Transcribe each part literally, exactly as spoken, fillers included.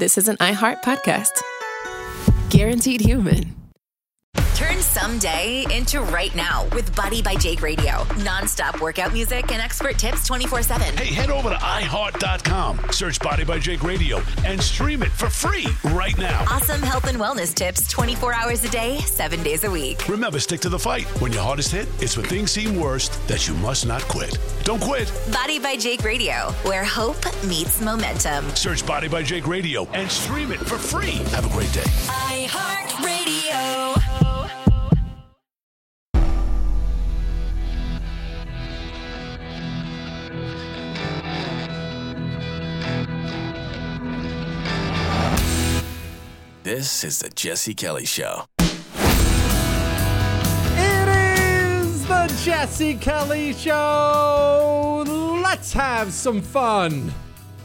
this is an iHeart podcast. Guaranteed human. Turn someday into right now with Body by Jake Radio. Non-stop workout music and expert tips twenty-four seven. Hey, head over to i heart dot com, search Body by Jake Radio, and stream it for free right now. Awesome health and wellness tips twenty-four hours a day, seven days a week. Remember, stick to the fight. When your hardest hit, it's when things seem worst that you must not quit. Don't quit. Body by Jake Radio, where hope meets momentum. Search Body by Jake Radio and stream it for free. Have a great day. iHeart Radio. This is the Jesse Kelly Show. It is the Jesse Kelly Show. Let's have some fun.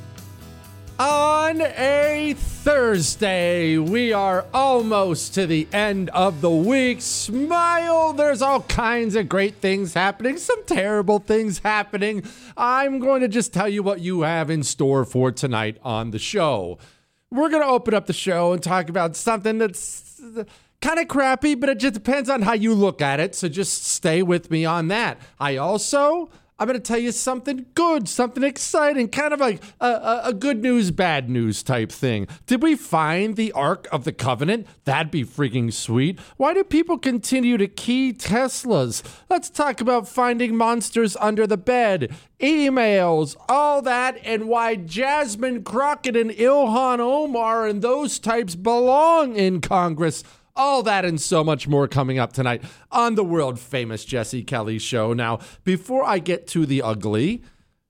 On a Thursday, we are almost to the end of the week. Smile, there's all kinds of great things happening, some terrible things happening. I'm going to just tell you what you have in store for tonight on the show. We're going to open up the show and talk about something that's kind of crappy, but it just depends on how you look at it. So just stay with me on that. I also, I'm going to tell you something good, something exciting, kind of like a, a, a good news, bad news type thing. Did we find the Ark of the Covenant? That'd be freaking sweet. Why do people continue to key Teslas? Let's talk about finding monsters under the bed, emails, all that, and why Jasmine Crockett and Ilhan Omar and those types belong in Congress. All that and so much more coming up tonight on the world famous Jesse Kelly Show. Now, before I get to the ugly,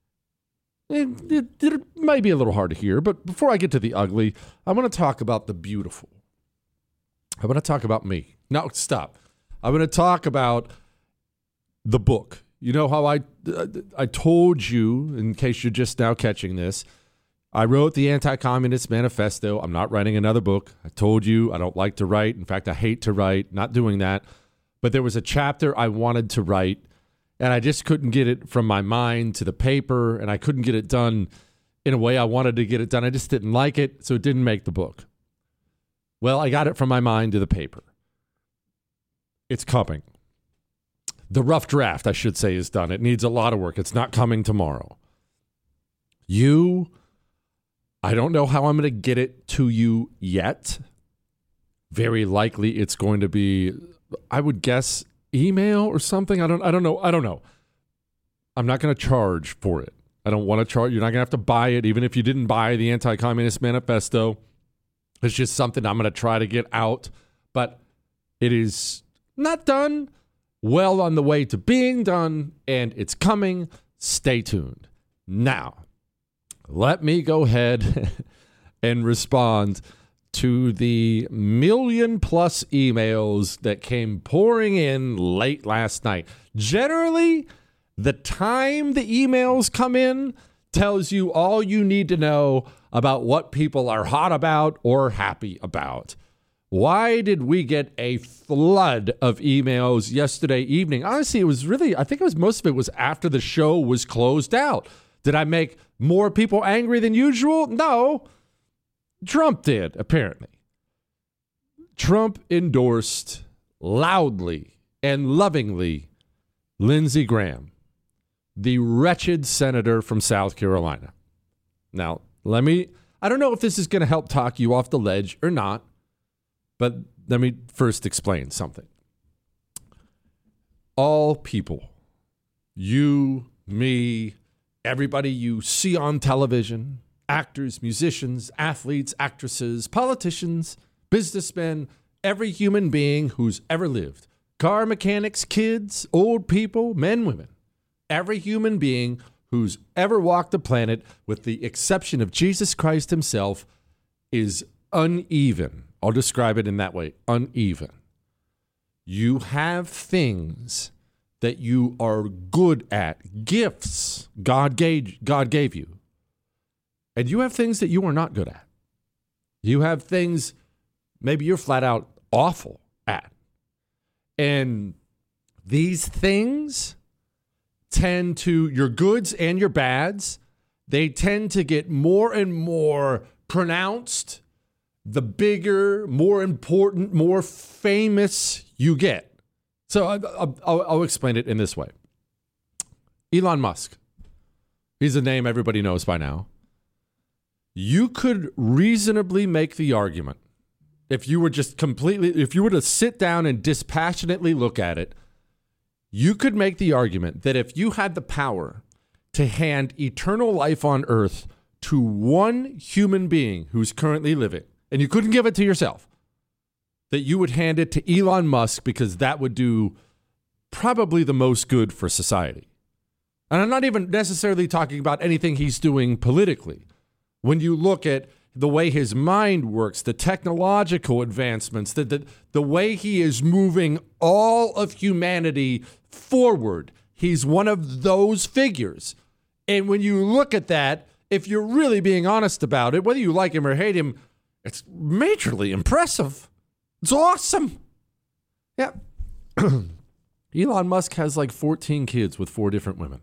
it, it, it might be a little hard to hear, but before I get to the ugly, I want to talk about the beautiful. I want to talk about me. No, stop. I want to talk about the book. You know how I, I told you, in case you're just now catching this, I wrote the Anti-Communist Manifesto. I'm not writing another book. I told you I don't like to write. In fact, I hate to write, not doing that. But there was a chapter I wanted to write, and I just couldn't get it from my mind to the paper, and I couldn't get it done in a way I wanted to get it done. I just didn't like it, so it didn't make the book. Well, I got it from my mind to the paper. It's coming. The rough draft, I should say, is done. It needs a lot of work. It's not coming tomorrow. You... I don't know how I'm going to get it to you yet. Very likely it's going to be, I would guess, email or something. I don't I don't know. I don't know. I'm not going to charge for it. I don't want to charge. You're not going to have to buy it, even if you didn't buy the Anti-Communist Manifesto. It's just something I'm going to try to get out. But it is not done, well on the way to being done, and it's coming. Stay tuned. Now, let me go ahead and respond to the million plus emails that came pouring in late last night. Generally, the time the emails come in tells you all you need to know about what people are hot about or happy about. Why did we get a flood of emails yesterday evening? Honestly, it was really, I think it was most of it was after the show was closed out. Did I make more people angry than usual? No. Trump did, apparently. Trump endorsed loudly and lovingly Lindsey Graham, the wretched senator from South Carolina. Now, let me, I don't know if this is going to help talk you off the ledge or not, but let me first explain something. All people, you, me, everybody you see on television, actors, musicians, athletes, actresses, politicians, businessmen, every human being who's ever lived, car mechanics, kids, old people, men, women, every human being who's ever walked the planet, with the exception of Jesus Christ himself, is uneven. I'll describe it in that way, uneven. You have things that you are good at, gifts God gave, God gave you. And you have things that you are not good at. You have things maybe you're flat out awful at. And these things tend to, your goods and your bads, they tend to get more and more pronounced, the bigger, more important, more famous you get. So I, I'll, I'll explain it in this way. Elon Musk. He's a name everybody knows by now. You could reasonably make the argument, if you were just completely, if you were to sit down and dispassionately look at it, you could make the argument that if you had the power to hand eternal life on earth to one human being who's currently living, and you couldn't give it to yourself, that you would hand it to Elon Musk because that would do probably the most good for society. And I'm not even necessarily talking about anything he's doing politically. When you look at the way his mind works, the technological advancements, the, the, the way he is moving all of humanity forward, he's one of those figures. And when you look at that, if you're really being honest about it, whether you like him or hate him, it's majorly impressive. It's awesome. Yeah. Elon Musk has like fourteen kids with four different women.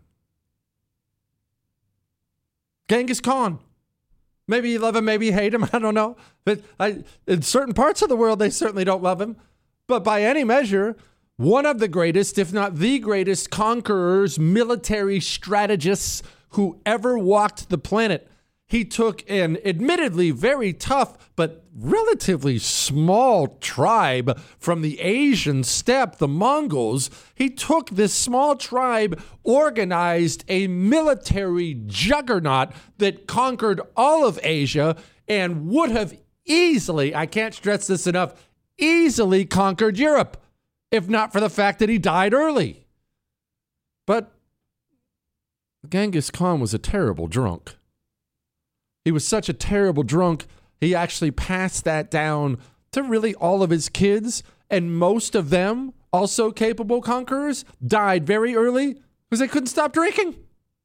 Genghis Khan. Maybe you love him, maybe you hate him. I don't know. But I, in certain parts of the world, they certainly don't love him. But by any measure, one of the greatest, if not the greatest, conquerors, military strategists who ever walked the planet. He took an admittedly very tough but relatively small tribe from the Asian steppe, the Mongols. He took this small tribe, organized a military juggernaut that conquered all of Asia and would have easily, I can't stress this enough, easily conquered Europe, if not for the fact that he died early. But Genghis Khan was a terrible drunk. He was such a terrible drunk, he actually passed that down to really all of his kids, and most of them, also capable conquerors, died very early because they couldn't stop drinking.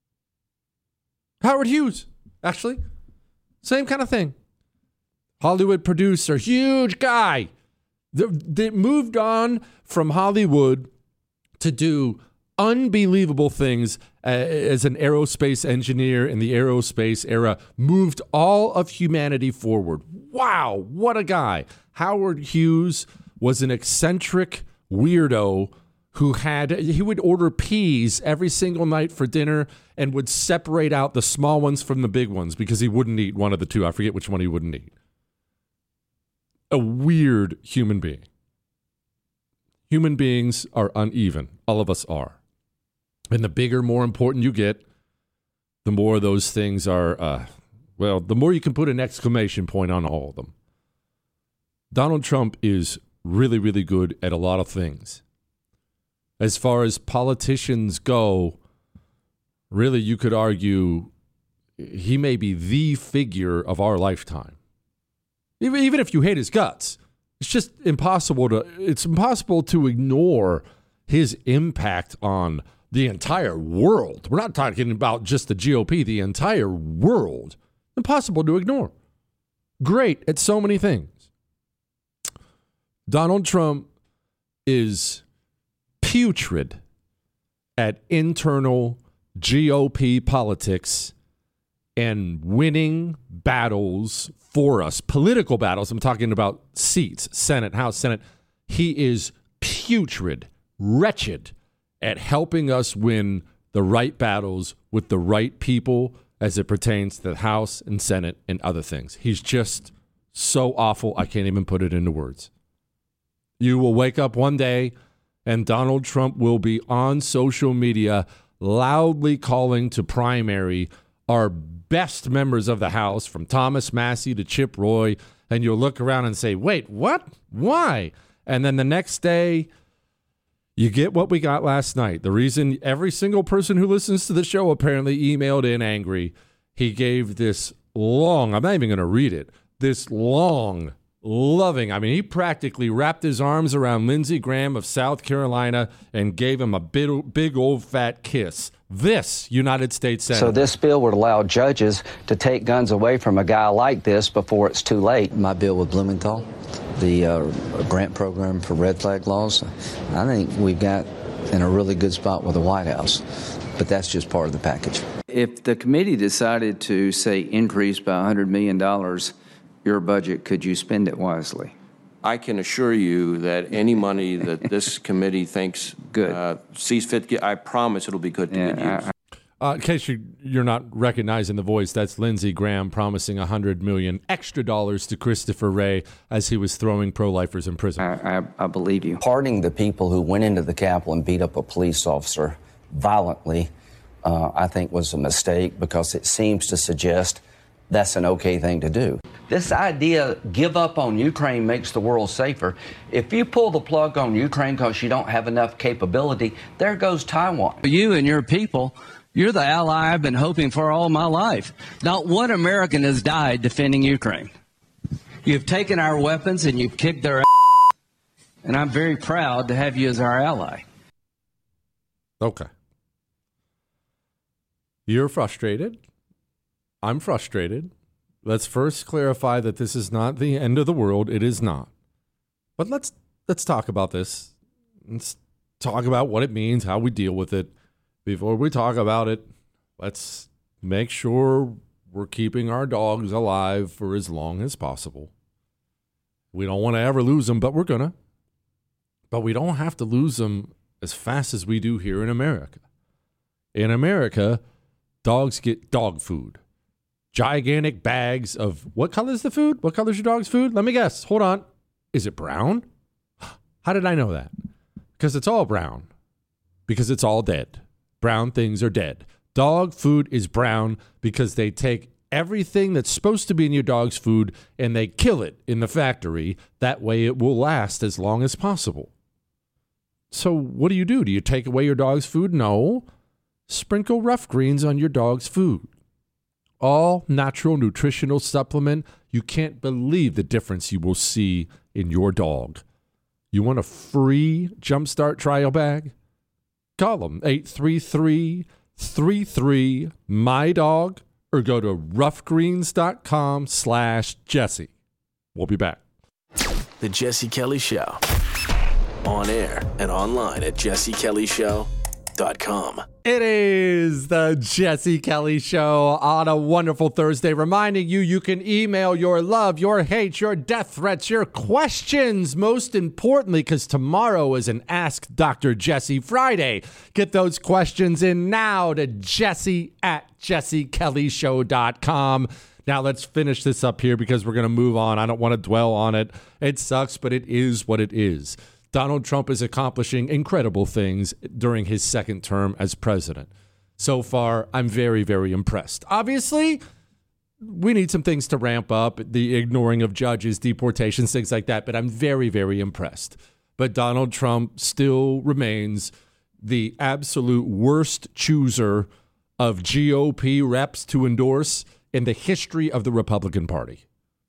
Howard Hughes, actually, same kind of thing. Hollywood producer, huge guy, that moved on from Hollywood to do unbelievable things uh, as an aerospace engineer in the aerospace era, moved all of humanity forward. Wow, what a guy. Howard Hughes was an eccentric weirdo who had, he would order peas every single night for dinner and would separate out the small ones from the big ones because he wouldn't eat one of the two. I forget which one he wouldn't eat. A weird human being. Human beings are uneven. All of us are. And the bigger, more important you get, the more those things are, uh, well, the more you can put an exclamation point on all of them. Donald Trump is really, really good at a lot of things. As far as politicians go, really, you could argue he may be the figure of our lifetime. Even, even if you hate his guts, it's just impossible to, it's impossible to ignore his impact on the entire world. We're not talking about just the G O P, the entire world. Impossible to ignore. Great at so many things. Donald Trump is putrid at internal G O P politics and winning battles for us. Political battles. I'm talking about seats, Senate, House, Senate. He is putrid, wretched at helping us win the right battles with the right people as it pertains to the House and Senate and other things. He's just so awful, I can't even put it into words. You will wake up one day and Donald Trump will be on social media loudly calling to primary our best members of the House, from Thomas Massie to Chip Roy, and you'll look around and say, wait, what? Why? And then the next day, you get what we got last night. The reason every single person who listens to the show apparently emailed in angry, he gave this long, I'm not even going to read it, this long, loving, I mean, he practically wrapped his arms around Lindsey Graham of South Carolina and gave him a big, big old fat kiss. This United States Senator. So this bill would allow judges to take guns away from a guy like this before it's too late. My bill with Blumenthal, the uh, grant program for red flag laws, I think we've got in a really good spot with the White House. but that's just part of the package. If the committee decided to, say, increase by one hundred million dollars your budget, could you spend it wisely? I can assure you that any money that this committee thinks good uh, sees fit, to get, I promise it'll be good to yeah, good use. Uh, in case you, you're not recognizing the voice, that's Lindsey Graham promising one hundred million dollars extra dollars to Christopher Wray as he was throwing pro-lifers in prison. I, I, I believe you. Pardoning the people who went into the Capitol and beat up a police officer violently, uh, I think was a mistake, because it seems to suggest that's an okay thing to do. This idea, give up on Ukraine makes the world safer. If you pull the plug on Ukraine because you don't have enough capability, there goes Taiwan. You and your people, you're the ally I've been hoping for all my life. Not one American has died defending Ukraine. You've taken our weapons and you've kicked their ass, and I'm very proud to have you as our ally. Okay. You're frustrated. I'm frustrated. Let's first clarify that this is not the end of the world. It is not. But let's let's talk about this. Let's talk about what it means, how we deal with it. Before we talk about it, let's make sure we're keeping our dogs alive for as long as possible. We don't want to ever lose them, but we're going to. But we don't have to lose them as fast as we do here in America. In America, dogs get dog food. Gigantic bags of, what color is the food? What color is your dog's food? Let me guess. Hold on. Is it brown? How did I know that? Because it's all brown. Because it's all dead. Brown things are dead. Dog food is brown because they take everything that's supposed to be in your dog's food and they kill it in the factory. That way it will last as long as possible. So what do you do? Do you take away your dog's food? No. Sprinkle Rough Greens on your dog's food. All natural nutritional supplement. You can't believe the difference you will see in your dog. You want a free Jumpstart trial bag? Call them eight three three, three three, M Y D O G or go to roughgreens.com slash Jesse. We'll be back. The Jesse Kelly Show. On air and online at jesse kelly show dot com. It is the Jesse Kelly Show on a wonderful Thursday, reminding you you can email your love, your hate, your death threats, your questions, most importantly, because tomorrow is an Ask Doctor Jesse Friday. Get those questions in now to jesse at jesse kelly show dot com. Now let's finish this up here because we're going to move on. I don't want to dwell on it. It sucks, but it is what it is. Donald Trump is accomplishing incredible things during his second term as president. So far, I'm very, very impressed. Obviously, we need some things to ramp up, the ignoring of judges, deportations, things like that, but I'm very, very impressed. But Donald Trump still remains the absolute worst chooser of G O P reps to endorse in the history of the Republican Party.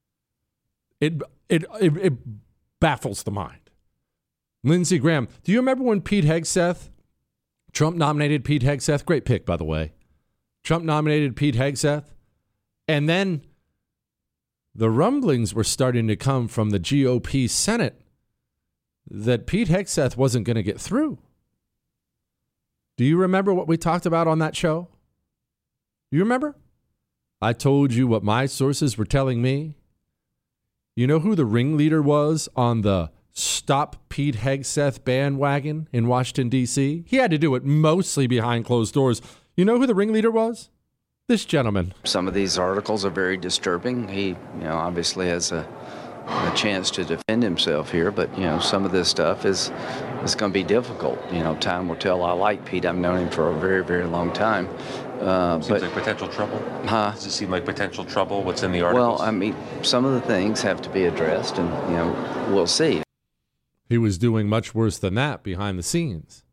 It it it, it baffles the mind. Lindsey Graham. Do you remember when Pete Hegseth, Trump nominated Pete Hegseth? Great pick, by the way. Trump nominated Pete Hegseth. And then the rumblings were starting to come from the G O P Senate that Pete Hegseth wasn't going to get through. Do you remember what we talked about on that show? You remember? I told you what my sources were telling me. You know who the ringleader was on the Stop Pete Hegseth bandwagon in Washington, D C? He had to do it mostly behind closed doors. You know who the ringleader was? This gentleman. Some of these articles are very disturbing. He, you know, obviously has a, a chance to defend himself here, but, you know, some of this stuff is, is going to be difficult. You know, time will tell. I like Pete. I've known him for a very, very long time. Uh, Seems but, like potential trouble. Huh? Does it seem like potential trouble? What's in the articles? Well, I mean, some of the things have to be addressed, and, you know, we'll see. He was doing much worse than that behind the scenes.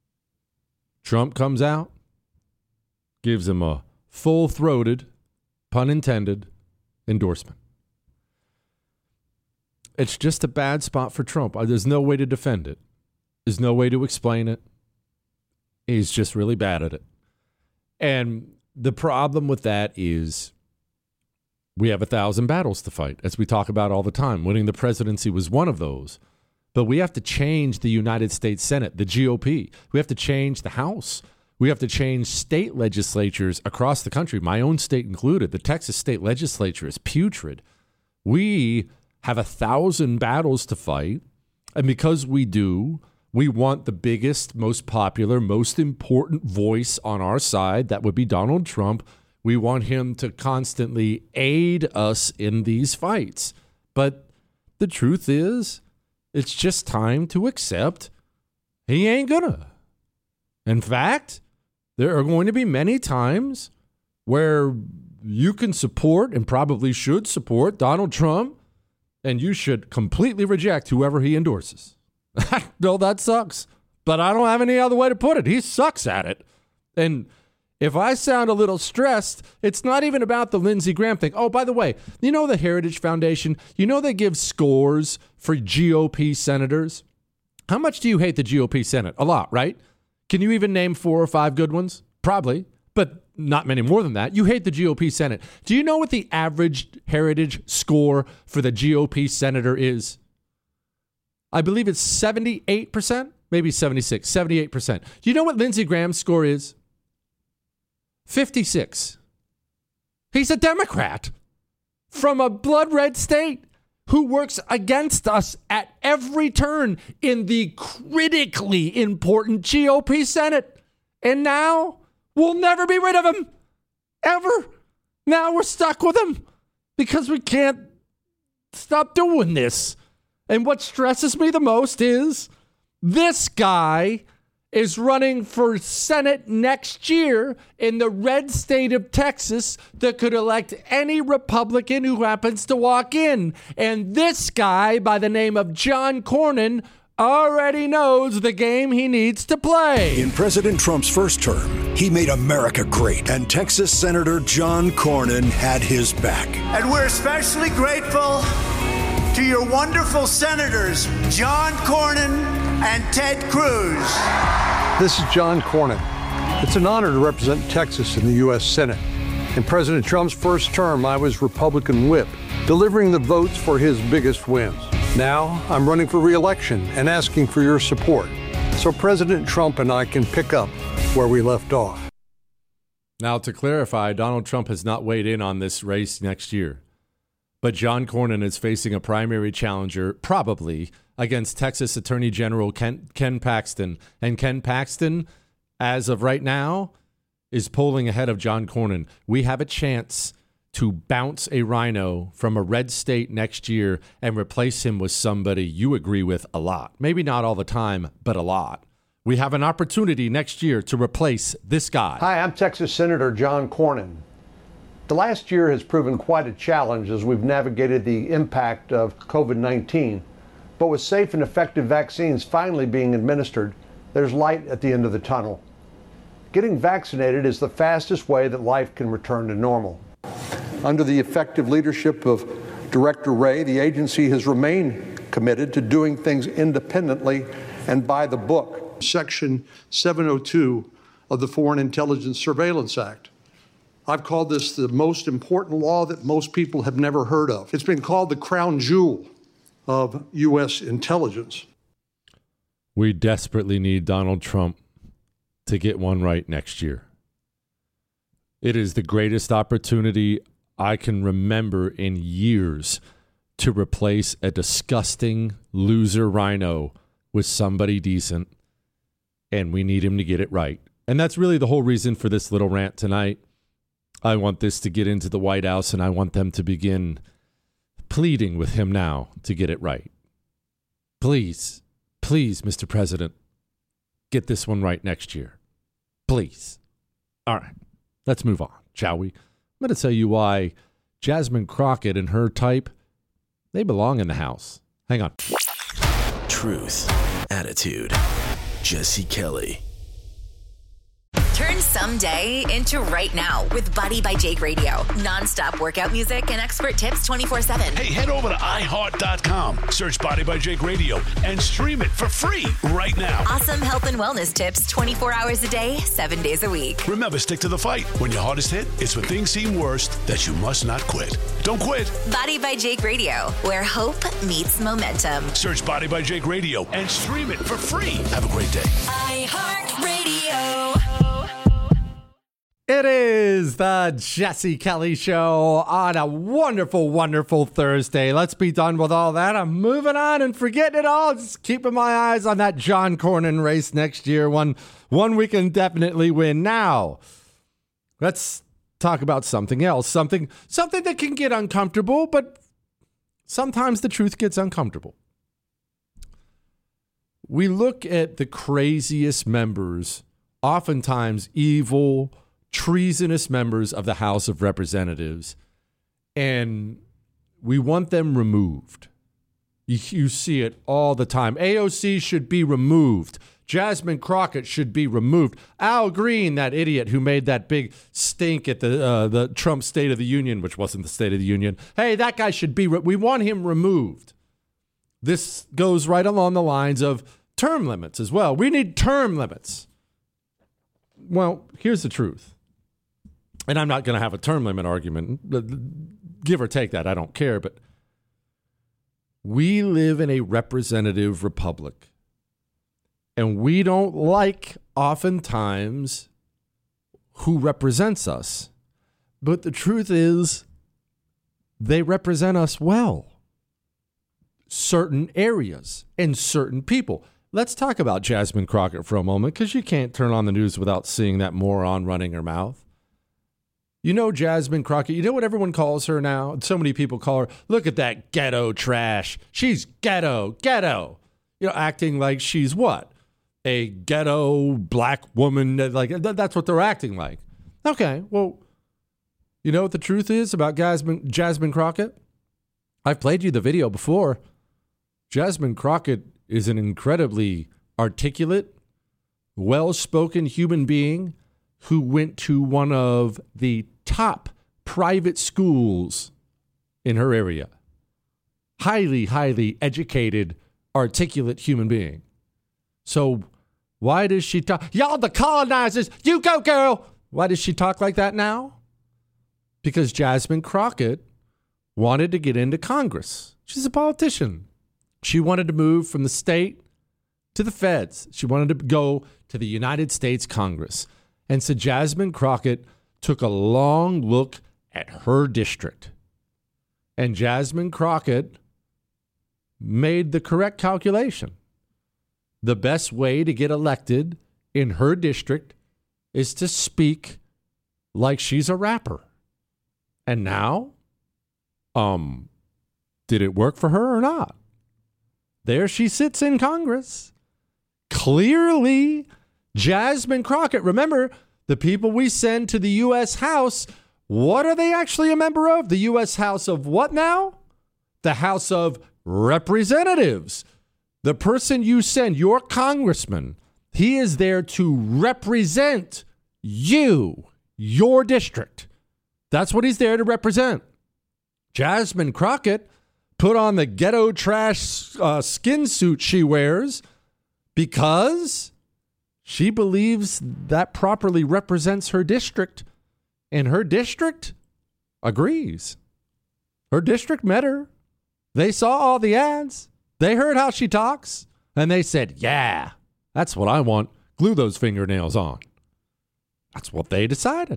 Trump comes out, gives him a full-throated, pun intended, endorsement. It's just a bad spot for Trump. There's no way to defend it. There's no way to explain it. He's just really bad at it. And the problem with that is we have a thousand battles to fight, as we talk about all the time. Winning the presidency was one of those. But we have to change the United States Senate, the G O P. We have to change the House. We have to change state legislatures across the country, my own state included. The Texas state legislature is putrid. We have a thousand battles to fight. And because we do, we want the biggest, most popular, most important voice on our side. That would be Donald Trump. We want him to constantly aid us in these fights. But the truth is, it's just time to accept he ain't gonna. In fact, there are going to be many times where you can support and probably should support Donald Trump, and you should completely reject whoever he endorses. No, that sucks. But I don't have any other way to put it. He sucks at it. And if I sound a little stressed, it's not even about the Lindsey Graham thing. Oh, by the way, you know the Heritage Foundation? You know they give scores for G O P senators? How much do you hate the G O P Senate? A lot, right? Can you even name four or five good ones? Probably, but not many more than that. You hate the G O P Senate. Do you know what the average Heritage score for the G O P senator is? I believe it's seventy-eight percent, maybe seventy-six, seventy-eight percent. Do you know what Lindsey Graham's score is? fifty-six. He's a Democrat from a blood red state who works against us at every turn in the critically important G O P Senate. And now we'll never be rid of him. Ever. Now we're stuck with him because we can't stop doing this. And what stresses me the most is this guy is running for Senate next year in the red state of Texas that could elect any Republican who happens to walk in. And this guy by the name of John Cornyn already knows the game he needs to play. In President Trump's first term, he made America great, and Texas Senator John Cornyn had his back. And we're especially grateful to your wonderful senators, John Cornyn and Ted Cruz. This is John Cornyn. It's an honor to represent Texas in the U S Senate. In President Trump's first term, I was Republican whip, delivering the votes for his biggest wins. Now, I'm running for re-election and asking for your support, so President Trump and I can pick up where we left off. Now, to clarify, Donald Trump has not weighed in on this race next year. But John Cornyn is facing a primary challenger, probably, against Texas Attorney General Ken, Ken Paxton. And Ken Paxton, as of right now, is polling ahead of John Cornyn. We have a chance to bounce a rhino from a red state next year and replace him with somebody you agree with a lot. Maybe not all the time, but a lot. We have an opportunity next year to replace this guy. Hi, I'm Texas Senator John Cornyn. The last year has proven quite a challenge as we've navigated the impact of covid nineteen. But with safe and effective vaccines finally being administered, there's light at the end of the tunnel. Getting vaccinated is the fastest way that life can return to normal. Under the effective leadership of Director Wray, the agency has remained committed to doing things independently and by the book. Section seven oh two of the Foreign Intelligence Surveillance Act. I've called this the most important law that most people have never heard of. It's been called the crown jewel of U S intelligence. We desperately need Donald Trump to get one right next year. It is the greatest opportunity I can remember in years to replace a disgusting loser rhino with somebody decent, and we need him to get it right. And that's really the whole reason for this little rant tonight. I want this to get into the White House, and I want them to begin pleading with him now to get it right. Please, please, Mister President, get this one right next year. Please. All right, let's move on, shall we? I'm going to tell you why Jasmine Crockett and her type, they belong in the House. Hang on. Truth, attitude, Jesse Kelly. Turn someday into right now with Body by Jake Radio. Non-stop workout music and expert tips twenty-four seven. Hey, head over to i heart dot com, search Body by Jake Radio, and stream it for free right now. Awesome health and wellness tips twenty-four hours a day, seven days a week. Remember, stick to the fight. When your heart is hit, it's when things seem worst that you must not quit. Don't quit. Body by Jake Radio, where hope meets momentum. Search Body by Jake Radio and stream it for free. Have a great day. iHeartRadio. It is the Jesse Kelly Show on a wonderful, wonderful Thursday. Let's be done with all that. I'm moving on and forgetting it all. Just keeping my eyes on that John Cornyn race next year. One, one we can definitely win. Now, let's talk about something else. Something, something that can get uncomfortable, but sometimes the truth gets uncomfortable. We look at the craziest members, oftentimes evil, treasonous members of the House of Representatives, and we want them removed. You, you see it all the time. A O C should be removed. Jasmine Crockett should be removed. Al Green, that idiot who made that big stink at the uh, the Trump State of the Union, which wasn't the State of the Union. Hey, that guy should be, re- we want him removed. This goes right along the lines of term limits as well. We need term limits. Well, here's the truth. And I'm not going to have a term limit argument. Give or take that, I don't care. But we live in a representative republic. And we don't like, oftentimes, who represents us. But the truth is, they represent us well. Certain areas and certain people. Let's talk about Jasmine Crockett for a moment, because you can't turn on the news without seeing that moron running her mouth. You know Jasmine Crockett, you know what everyone calls her now? So many people call her, look at that ghetto trash. She's ghetto, ghetto. You know, acting like she's what? A ghetto black woman. Like that's what they're acting like. Okay, well, you know what the truth is about Jasmine, Jasmine Crockett? I've played you the video before. Jasmine Crockett is an incredibly articulate, well-spoken human being who went to one of the top private schools in her area. Highly, highly educated, articulate human being. So why does she talk? Y'all the colonizers, you go girl. Why does she talk like that now? Because Jasmine Crockett wanted to get into Congress. She's a politician. She wanted to move from the state to the feds. She wanted to go to the United States Congress. And so Jasmine Crockett took a long look at her district. And Jasmine Crockett made the correct calculation. The best way to get elected in her district is to speak like she's a rapper. And now, um, did it work for her or not? There she sits in Congress. Clearly, Jasmine Crockett, remember, the people we send to the U S House, what are they actually a member of? The U S House of what now? The House of Representatives. The person you send, your congressman, he is there to represent you, your district. That's what he's there to represent. Jasmine Crockett put on the ghetto trash uh, skin suit she wears because she believes that properly represents her district, and her district agrees. Her district met her. They saw all the ads. They heard how she talks, and they said, yeah, that's what I want. Glue those fingernails on. That's what they decided.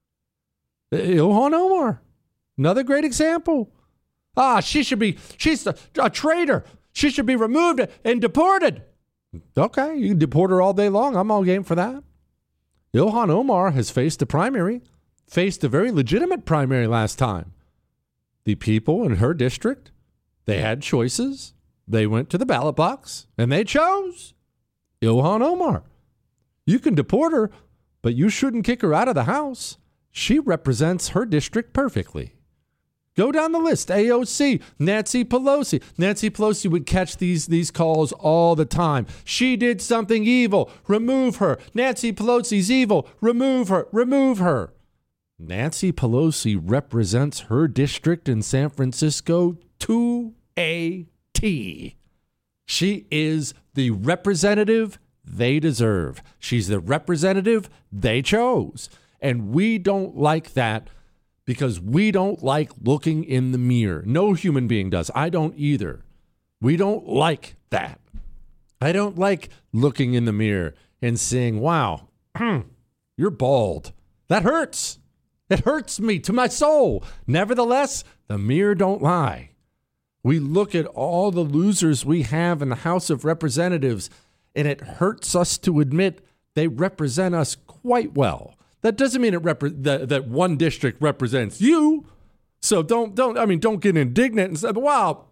Ilhan Omar, another great example. Ah, she should be, she's a, a traitor. She should be removed and deported. Okay, you can deport her all day long. I'm all game for that. Ilhan Omar has faced a primary, faced a very legitimate primary last time. The people in her district, they had choices. They went to the ballot box, and they chose Ilhan Omar. You can deport her, but you shouldn't kick her out of the House. She represents her district perfectly. Go down the list. A O C, Nancy Pelosi. Nancy Pelosi would catch these, these calls all the time. She did something evil. Remove her. Nancy Pelosi's evil. Remove her. Remove her. Nancy Pelosi represents her district in San Francisco to a T. She is the representative they deserve. She's the representative they chose. And we don't like that because we don't like looking in the mirror. No human being does. I don't either. We don't like that. I don't like looking in the mirror and saying, wow, you're bald. That hurts. It hurts me to my soul. Nevertheless, the mirror don't lie. We look at all the losers we have in the House of Representatives, and it hurts us to admit they represent us quite well. That doesn't mean it repre- that, that one district represents you. So don't, don't, I mean, don't get indignant and say, wow,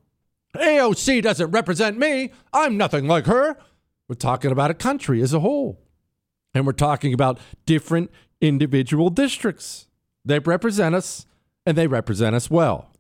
A O C doesn't represent me. I'm nothing like her. We're talking about a country as a whole. And we're talking about different individual districts. They represent us, and they represent us well.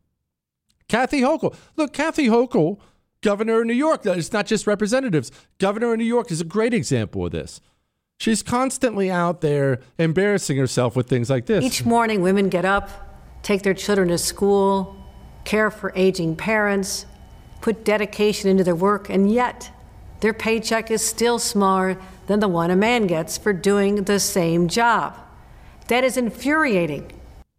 Kathy Hochul. Look, Kathy Hochul, governor of New York. It's not just representatives. Governor of New York is a great example of this. She's constantly out there embarrassing herself with things like this. Each morning, women get up, take their children to school, care for aging parents, put dedication into their work, and yet their paycheck is still smaller than the one a man gets for doing the same job. That is infuriating.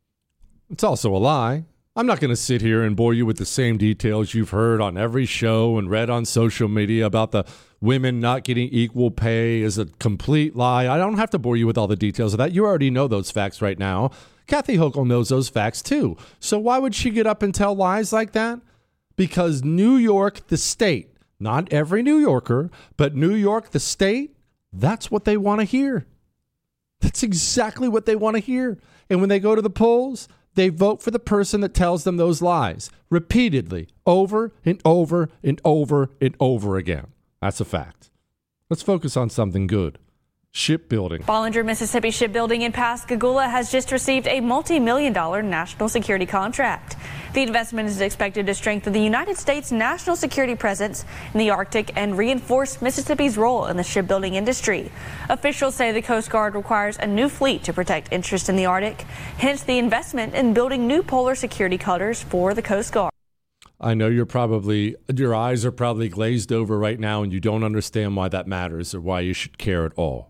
It's also a lie. I'm not going to sit here and bore you with the same details you've heard on every show and read on social media about the women not getting equal pay is a complete lie. I don't have to bore you with all the details of that. You already know those facts right now. Kathy Hochul knows those facts too. So why would she get up and tell lies like that? Because New York, the state, not every New Yorker, but New York, the state, that's what they want to hear. That's exactly what they want to hear. And when they go to the polls, they vote for the person that tells them those lies repeatedly, over and over and over and over again. That's a fact. Let's focus on something good. Shipbuilding. Bollinger Mississippi Shipbuilding in Pascagoula has just received a multi-million dollar national security contract. The investment is expected to strengthen the United States' national security presence in the Arctic and reinforce Mississippi's role in the shipbuilding industry. Officials say the Coast Guard requires a new fleet to protect interests in the Arctic, hence the investment in building new polar security cutters for the Coast Guard. I know you're probably, your eyes are probably glazed over right now and you don't understand why that matters or why you should care at all.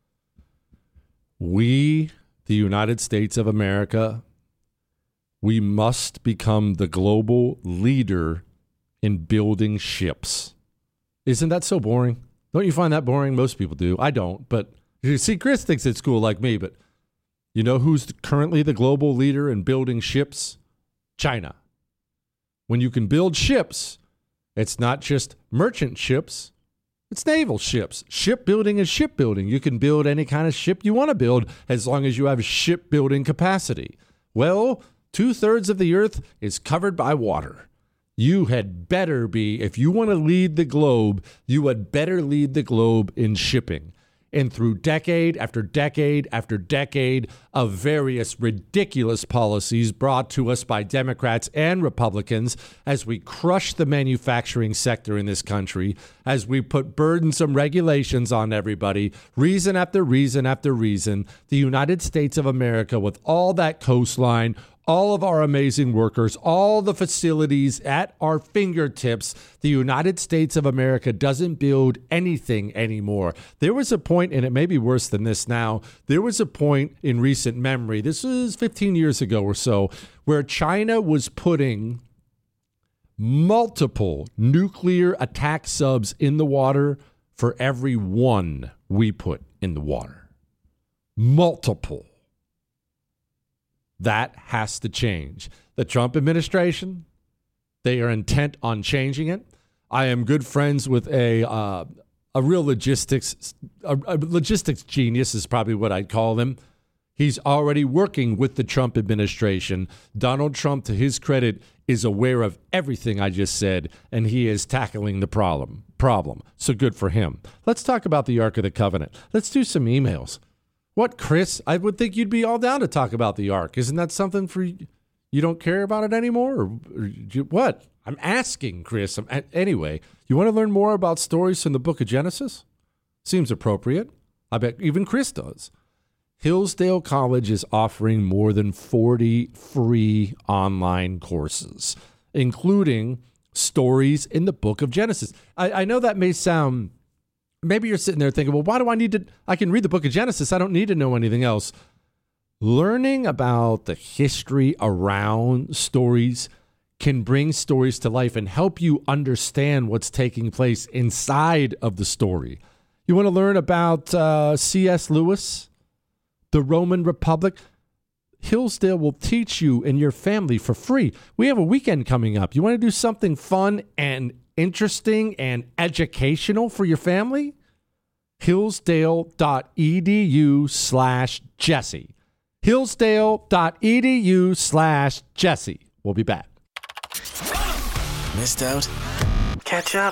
We, the United States of America, we must become the global leader in building ships. Isn't that so boring? Don't you find that boring? Most people do. I don't, but you see, Chris thinks it's cool like me, but you know who's currently the global leader in building ships? China. When you can build ships, it's not just merchant ships. It's naval ships. Shipbuilding is shipbuilding. You can build any kind of ship you want to build as long as you have shipbuilding capacity. Well, two-thirds of the earth is covered by water. You had better be, if you want to lead the globe, you had better lead the globe in shipping. And through decade after decade after decade of various ridiculous policies brought to us by Democrats and Republicans as we crush the manufacturing sector in this country, as we put burdensome regulations on everybody, reason after reason after reason, the United States of America, with all that coastline, all of our amazing workers, all the facilities at our fingertips, the United States of America doesn't build anything anymore. There was a point, and it may be worse than this now, there was a point in recent memory, this was fifteen years ago or so, where China was putting multiple nuclear attack subs in the water for every one we put in the water. Multiple. That has to change. The Trump administration, they are intent on changing it. I am good friends with a uh, a real logistics a, a logistics genius is probably what I'd call him. He's already working with the Trump administration. Donald Trump, to his credit, is aware of everything I just said, and he is tackling the problem. Problem. So good for him. Let's talk about the Ark of the Covenant. Let's do some emails. What, Chris? I would think you'd be all down to talk about the Ark. Isn't that something for you? You don't care about it anymore? Or, or you, what? I'm asking, Chris. I'm, anyway, you want to learn more about stories from the book of Genesis? Seems appropriate. I bet even Chris does. Hillsdale College is offering more than forty free online courses, including stories in the book of Genesis. I, I know that may sound... Maybe you're sitting there thinking, well, why do I need to? I can read the book of Genesis. I don't need to know anything else. Learning about the history around stories can bring stories to life and help you understand what's taking place inside of the story. You want to learn about uh, C S Lewis, the Roman Republic. Hillsdale will teach you and your family for free. We have a weekend coming up. You want to do something fun and interesting and educational for your family? Hillsdale.edu slash Jesse. Hillsdale.edu slash Jesse. We'll be back. Missed out? Catch up.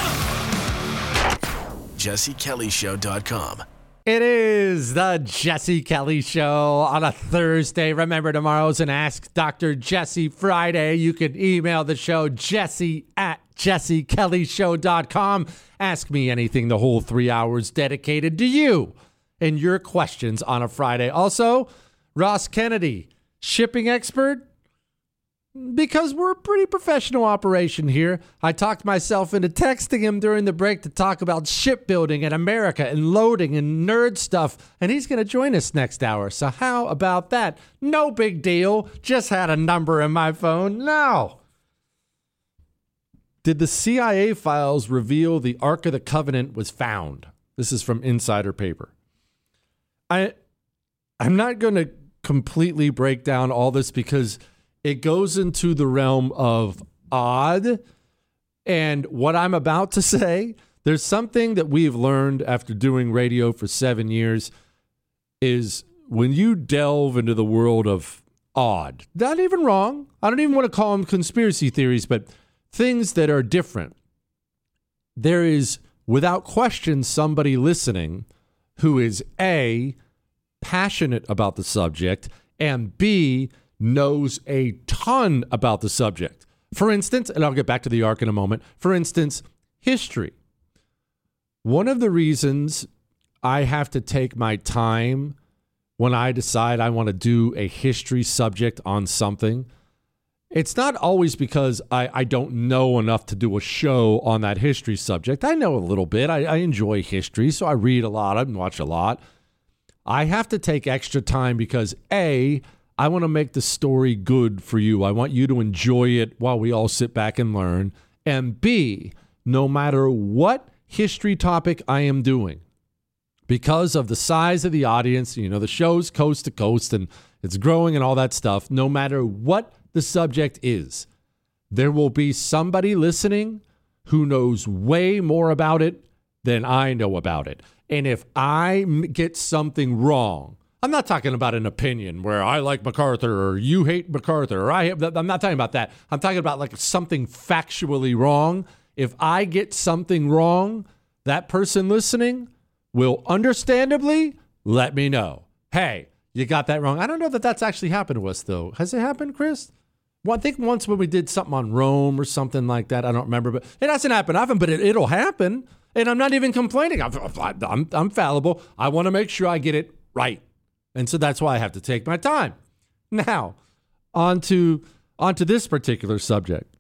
Jesse Kelly Show dot com. It is the Jesse Kelly Show on a Thursday. Remember, tomorrow's an Ask Doctor Jesse Friday. You can email the show, Jesse at Jesse Kelly Show dot com. Ask me anything, the whole three hours dedicated to you and your questions on a Friday. Also, Ross Kennedy, shipping expert. Because we're a pretty professional operation here, I talked myself into texting him during the break to talk about shipbuilding and America and loading and nerd stuff, and he's going to join us next hour. So how about that? No big deal. Just had a number in my phone. No. Did the C I A files reveal the Ark of the Covenant was found? This is from Insider Paper. I, I'm not going to completely break down all this because it goes into the realm of odd. And what I'm about to say, there's something that we've learned after doing radio for seven years is when you delve into the world of odd, not even wrong. I don't even want to call them conspiracy theories, but things that are different. There is, without question, somebody listening who is A, passionate about the subject, and B, knows a ton about the subject. For instance, and I'll get back to the Ark in a moment, for instance, history. One of the reasons I have to take my time when I decide I want to do a history subject on something, it's not always because I, I don't know enough to do a show on that history subject. I know a little bit. I, I enjoy history, so I read a lot. I watch a lot. I have to take extra time because A, I want to make the story good for you. I want you to enjoy it while we all sit back and learn. And B, no matter what history topic I am doing, because of the size of the audience, you know, the show's coast to coast and it's growing and all that stuff, no matter what the subject is, there will be somebody listening who knows way more about it than I know about it. And if I get something wrong, I'm not talking about an opinion where I like MacArthur or you hate MacArthur or I have, I'm not talking about that. I'm talking about like something factually wrong. If I get something wrong, that person listening will understandably let me know. Hey, you got that wrong. I don't know that that's actually happened to us though. Has it happened, Chris? Well, I think once when we did something on Rome or something like that, I don't remember, but it hasn't happened often, but it, it'll happen. And I'm not even complaining. I'm, I'm, I'm fallible. I want to make sure I get it right. And so that's why I have to take my time. Now, on to, on to this particular subject.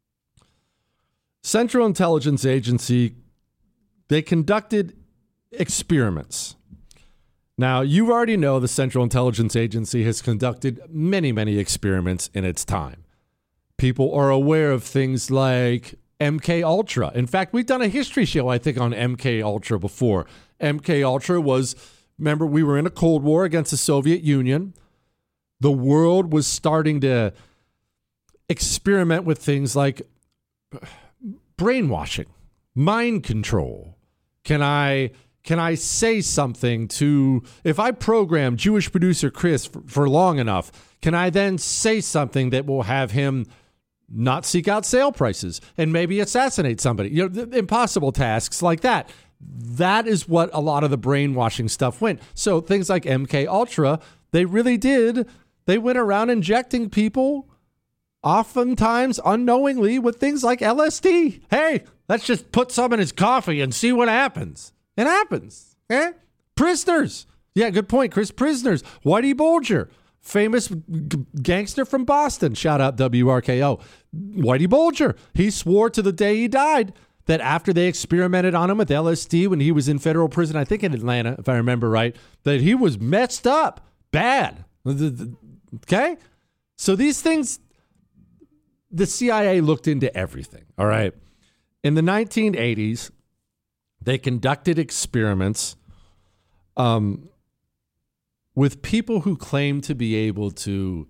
Central Intelligence Agency, they conducted experiments. Now, you already know the Central Intelligence Agency has conducted many, many experiments in its time. People are aware of things like M K Ultra. In fact, we've done a history show, I think, on M K Ultra before. M K Ultra was... Remember, we were in a Cold War against the Soviet Union. The world was starting to experiment with things like brainwashing, mind control. Can I can I say something to, if I program Jewish producer Chris for, for long enough, can I then say something that will have him not seek out sale prices and maybe assassinate somebody? You know, impossible tasks like that. That is what a lot of the brainwashing stuff went. So things like M K Ultra, they really did. They went around injecting people, oftentimes unknowingly, with things like L S D. Hey, let's just put some in his coffee and see what happens. It happens. Eh? Prisoners. Yeah, good point, Chris. Prisoners. Whitey Bulger, famous g- gangster from Boston. Shout out W R K O. Whitey Bulger. He swore to the day he died that after they experimented on him with L S D when he was in federal prison, I think in Atlanta, if I remember right, that he was messed up, bad. Okay? So these things, the C I A looked into everything, all right? In the nineteen eighties, they conducted experiments um, with people who claim to be able to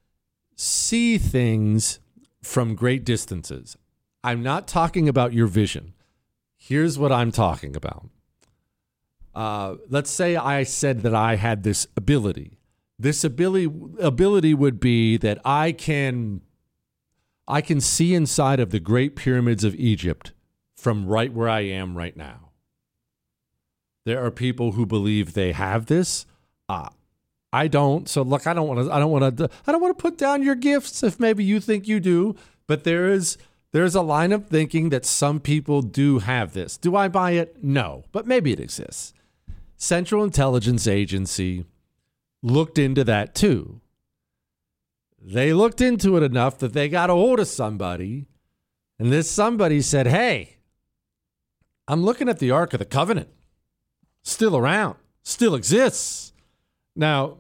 see things from great distances. I'm not talking about your vision. Here's what I'm talking about. Uh, let's say I said that I had this ability. This ability ability would be that I can I can see inside of the Great Pyramids of Egypt from right where I am right now. There are people who believe they have this. Uh, I don't. So look, I don't want to. I don't want to. I don't want to put down your gifts if maybe you think you do. But there is there's a line of thinking that some people do have this. Do I buy it? No, but maybe it exists. Central Intelligence Agency looked into that too. They looked into it enough that they got a hold of somebody, and this somebody said, "Hey, I'm looking at the Ark of the Covenant. Still around, still exists." Now,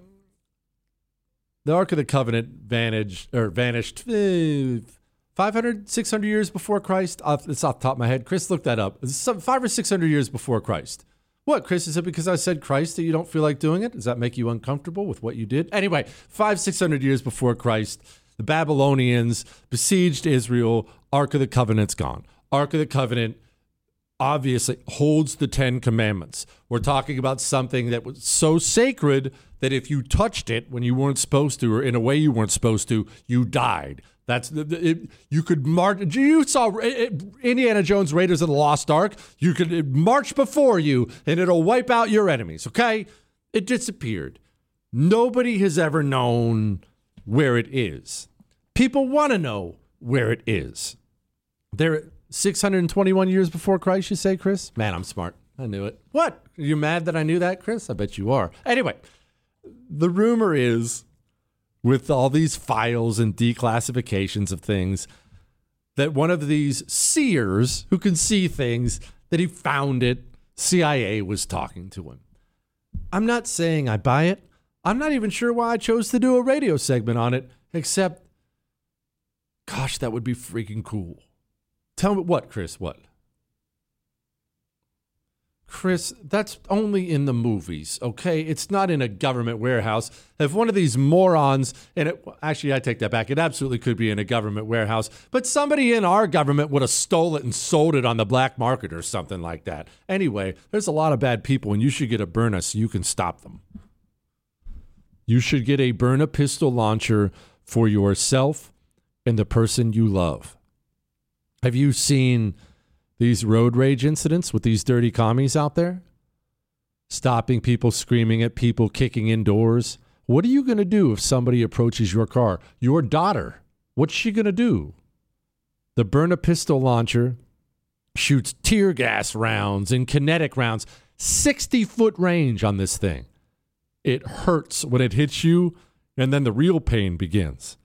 the Ark of the Covenant vanished, or vanished eh, five hundred, six hundred years before Christ. Off, it's off the top of my head. Chris, look that up. It's some, five or six hundred years before Christ. What, Chris? Is it because I said Christ that you don't feel like doing it? Does that make you uncomfortable with what you did? Anyway, five, six hundred years before Christ, the Babylonians besieged Israel. Ark of the Covenant's gone. Ark of the Covenant obviously holds the Ten Commandments. We're talking about something that was so sacred that if you touched it when you weren't supposed to, or in a way you weren't supposed to, you died. That's it, you could march. You saw Indiana Jones Raiders of the Lost Ark. You could march before you, and it'll wipe out your enemies. Okay, it disappeared. Nobody has ever known where it is. People want to know where it is. They're six hundred twenty-one years before Christ, you say, Chris? Man, I'm smart. I knew it. What? Are you mad that I knew that, Chris? I bet you are. Anyway, the rumor is, with all these files and declassifications of things, that one of these seers who can see things, that he found it, C I A was talking to him. I'm not saying I buy it. I'm not even sure why I chose to do a radio segment on it, except, gosh, that would be freaking cool. Tell me what, Chris, what? Chris, that's only in the movies, okay? It's not in a government warehouse. If one of these morons, and it, actually I take that back, it absolutely could be in a government warehouse, but somebody in our government would have stole it and sold it on the black market or something like that. Anyway, there's a lot of bad people, and you should get a Byrna so you can stop them. You should get a Byrna pistol launcher for yourself and the person you love. Have you seen these road rage incidents with these dirty commies out there? Stopping people, screaming at people, kicking in doors. What are you going to do if somebody approaches your car? Your daughter, what's she going to do? The Byrna pistol launcher shoots tear gas rounds and kinetic rounds. sixty-foot range on this thing. It hurts when it hits you, and then the real pain begins.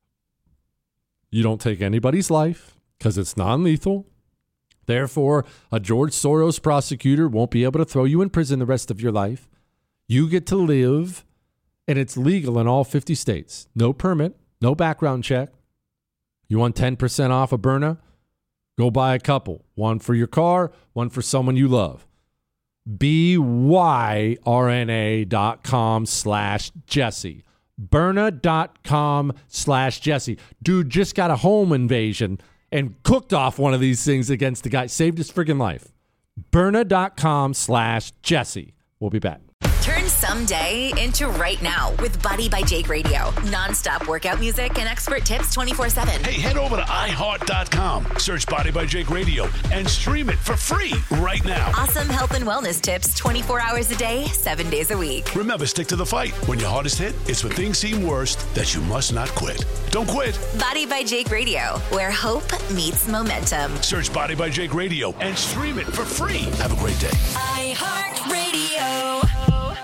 You don't take anybody's life because it's non-lethal. Therefore, a George Soros prosecutor won't be able to throw you in prison the rest of your life. You get to live, and it's legal in all fifty states. No permit, no background check. You want ten percent off a Byrna? Go buy a couple. One for your car, one for someone you love. B Y R N A dot com slash Jesse. Byrna dot com slash Jesse. Dude just got a home invasion and cooked off one of these things against the guy. Saved his friggin' life. Byrna dot com slash Jesse. We'll be back. Turn someday into right now with Body by Jake Radio. Non-stop workout music and expert tips twenty-four seven. Hey, head over to i heart dot com. Search Body by Jake Radio and stream it for free right now. Awesome health and wellness tips twenty-four hours a day, seven days a week. Remember, stick to the fight. When your hardest hit, it's when things seem worst that you must not quit. Don't quit. Body by Jake Radio, where hope meets momentum. Search Body by Jake Radio and stream it for free. Have a great day. iHeartRadio.